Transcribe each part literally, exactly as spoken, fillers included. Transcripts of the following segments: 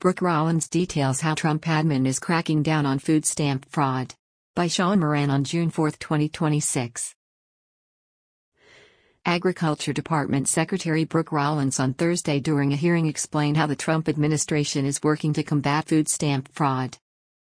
Brooke Rollins details how Trump admin is cracking down on food stamp fraud. By Sean Moran on June fourth, twenty twenty-six. Agriculture Department Secretary Brooke Rollins on Thursday during a hearing explained how the Trump administration is working to combat food stamp fraud.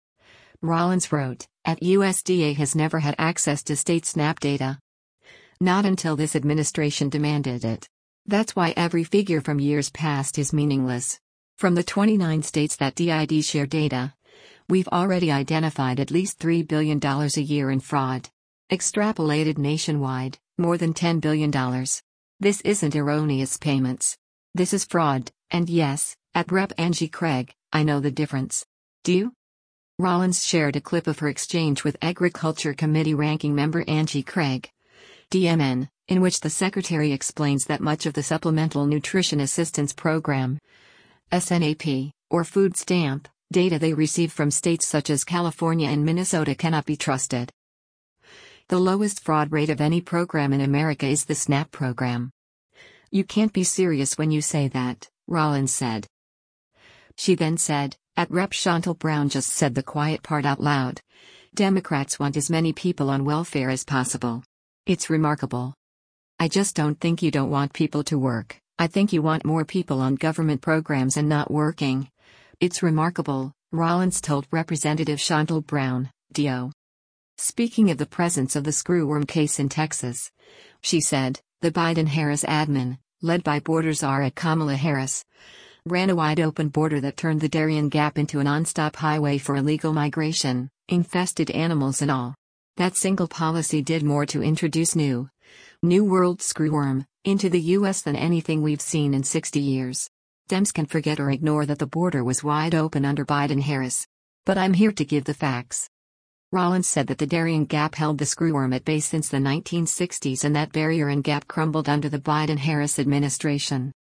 Rollins wrote, "At U S D A has never had access to state SNAP data. Not until this administration demanded it. That's why every figure from years past is meaningless. From the twenty-nine states that D I D share data, we've already identified at least three billion dollars a year in fraud. Extrapolated nationwide, more than ten billion dollars. This isn't erroneous payments. This is fraud, and yes, at Representative Angie Craig, I know the difference. Do you?" Rollins shared a clip of her exchange with Agriculture Committee Ranking Member Angie Craig, D M N, in which the Secretary explains that much of the Supplemental Nutrition Assistance Program, SNAP, or food stamp, data they receive from states such as California and Minnesota cannot be trusted. The lowest fraud rate of any program in America is the SNAP program. "You can't be serious when you say that," Rollins said. She then said, "At Representative Chantal Brown just said the quiet part out loud. Democrats want as many people on welfare as possible. It's remarkable. I just don't think you don't want people to work. I think you want more people on government programs and not working. It's remarkable," Rollins told Representative Chantal Brown, D O. Speaking of the presence of the screwworm case in Texas, she said, "The Biden-Harris admin, led by border czar Kamala Harris, ran a wide-open border that turned the Darien Gap into a non-stop highway for illegal migration, infested animals and all. That single policy did more to introduce new, New World screwworm into the U S than anything we've seen in sixty years. Dems can forget or ignore that the border was wide open under Biden-Harris. But I'm here to give the facts." Rollins said that the Darien Gap held the screwworm at bay since the nineteen sixties and that barrier and gap crumbled under the Biden-Harris administration.